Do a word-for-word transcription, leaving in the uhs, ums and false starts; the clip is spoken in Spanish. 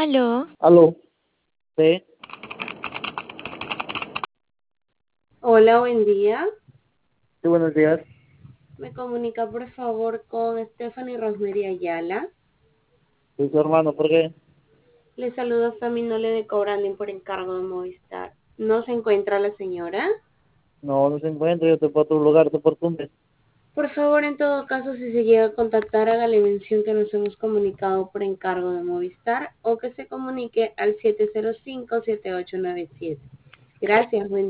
Aló, Aló, sí, Hola, buen día. sí, buenos días. Me comunica por favor con Stephanie Rosemary Ayala. Soy su hermano, ¿por qué? Le saludo Saminole de Cobranding por encargo de Movistar. ¿No se encuentra la señora? No, no se encuentra, yo te puedo otro lugar, te oportunidad. Por favor, en todo caso, si se llega a contactar, hágale mención que nos hemos comunicado por encargo de Movistar o que se comunique al siete cero cinco, siete ocho nueve siete. Gracias, buen